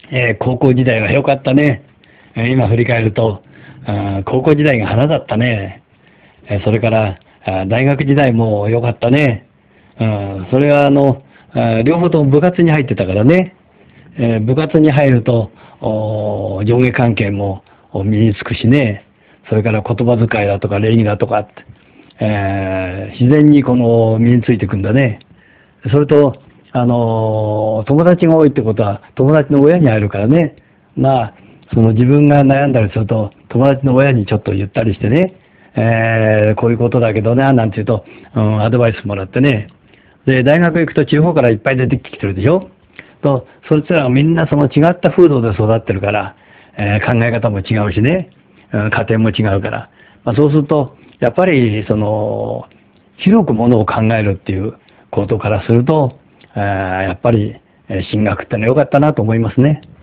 高校時代は良かったね。今振り返ると、高校時代が花だったね。それから、大学時代も良かったね。それは両方とも部活に入ってたからね。部活に入ると、上下関係も身につくしね。それから言葉遣いだとか礼儀だとかって、自然に身についていくんだね。それと、友達が多いってことは友達の親に会えるからね。まあ、その自分が悩んだりすると友達の親にちょっと言ったりしてね、こういうことだけどね、なんて言うと、アドバイスもらってね。で、大学行くと地方からいっぱい出てきてるでしょ。と、そいつらはみんなその違った風土で育ってるから、考え方も違うしね、家庭も違うから。そうすると、やっぱり、広くものを考えるっていうことからすると、やっぱり進学ってのは良かったなと思いますね。